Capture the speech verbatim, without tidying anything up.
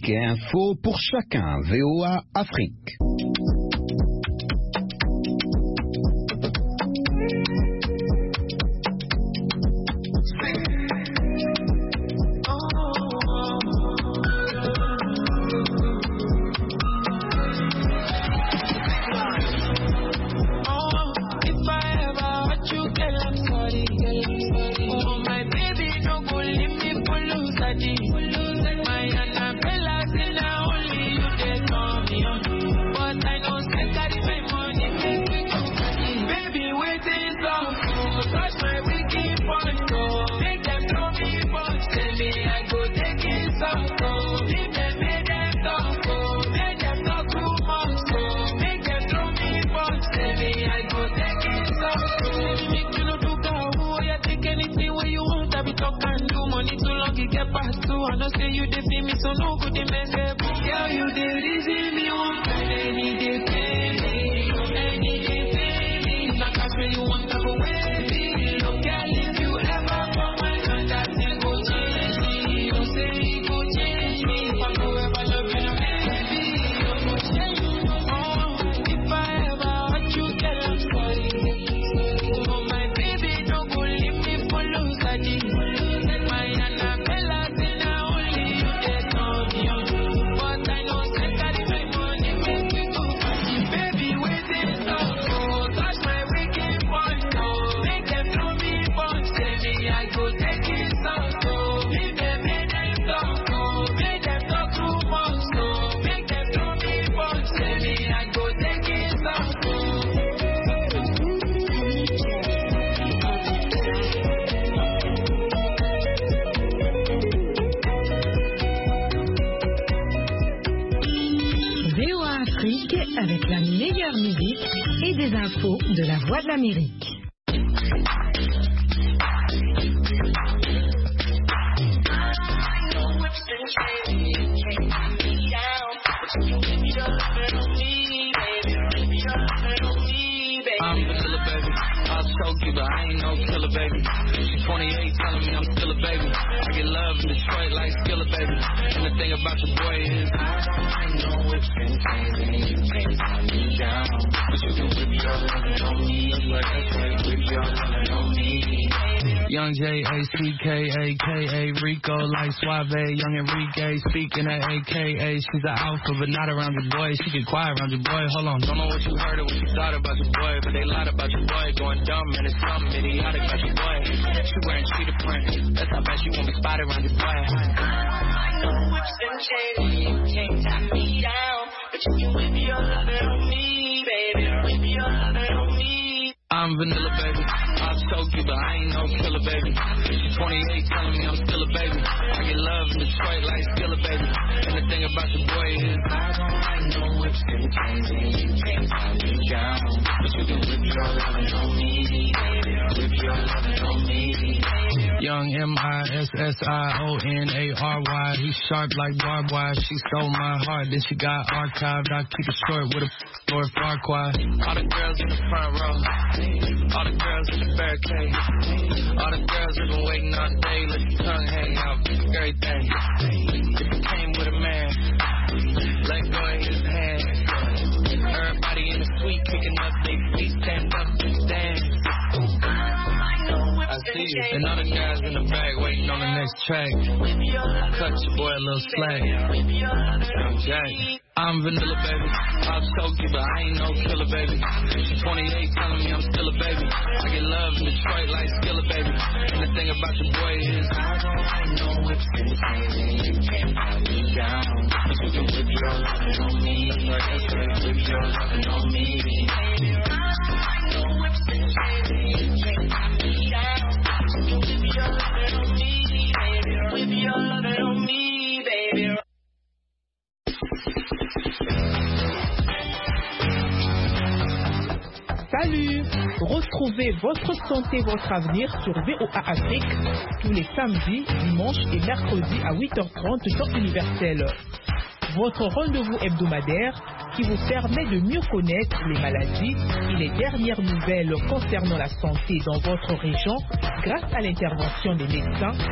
musique et info pour chacun. V O A Afrique. I know say you dey feel me, so no good dey mess up. Girl, you dey reason me one time, any day pay me, any day pay me. Like I say you want to go with me. Look, girl, if you ever come my hand, that thing go change me. You say it go change me. If I go ever love you, baby, you go change me. Oh, if I ever hurt you, girl, I'm sorry. Oh, my baby, don't go leave me for lose, I did. My Annabella. Avec la meilleure musique et des infos de la Voix de l'Amérique. I'm vanilla, baby. I'll choke you, but I ain't no killer, baby. She's twenty-eight, telling me I'm still a baby. I get love in Detroit like Skilla, baby. And the thing about your boy is I don't know if been changing. You can't tie me down, but you can whip your lovin' on me. That's right, that's right, whip your lovin' on me. Young J A C K A K A Rico like Suave, young Enrique speaking at A K A. She's an alpha, but not around your boy. She get quiet around your boy. Hold on, don't know what you heard or what you thought about your boy, but they lied about your boy. Going dumb and it's something idiotic about your boy. She wearing cheetah print. That's how bad she won't be spotted around your boy. I know whips and chains, you can't tie me down, but you can whip your lovin' on me, baby. Whip your lovin' on me. I'm vanilla, baby. I'll choke you, but I ain't no killer, baby. She's twenty-eight, telling me I'm still a baby. I get love in Detroit like Skilla, baby. And the thing about your boy is I don't like no whips and chains, and you can't tie me down, but you can whip your lovin' on me, baby. Whip your lovin' on me. Young M I S S I O N A R Y. He's sharp like barbed wire. She stole my heart, then she got archived. I keep it short with a Lord Farquaad. All the girls in the front row, all the girls in the barricade, all the girls have been waiting all day. Let your tongue hang out, everything. If you came with a man, let go of his hand. Everybody in the suite kicking up their feet, stand up and dance. I see you. And all the guys in the back waiting on the next track. Cut your boy a little slack. Young Jack. I'm vanilla, baby. I'll choke you, but I ain't no killer, baby. She's twenty-eight, telling me I'm still a baby. I get love in Detroit like Skilla, baby. And the thing about your boy is I don't like no whips and chains, and you can't tie me down, but you can whip your lovin' on me. That's right, that's right, whip your lovin' on me. I don't like no whips and chains, and you can't tie me down, but you can whip your lovin' on me, baby. Whip your lovin' on me, baby. Salut! Retrouvez votre santé, votre avenir sur V O A Afrique tous les samedis, dimanches et mercredis à huit heures trente temps universel. Votre rendez-vous hebdomadaire qui vous permet de mieux connaître les maladies et les dernières nouvelles concernant la santé dans votre région grâce à l'intervention des médecins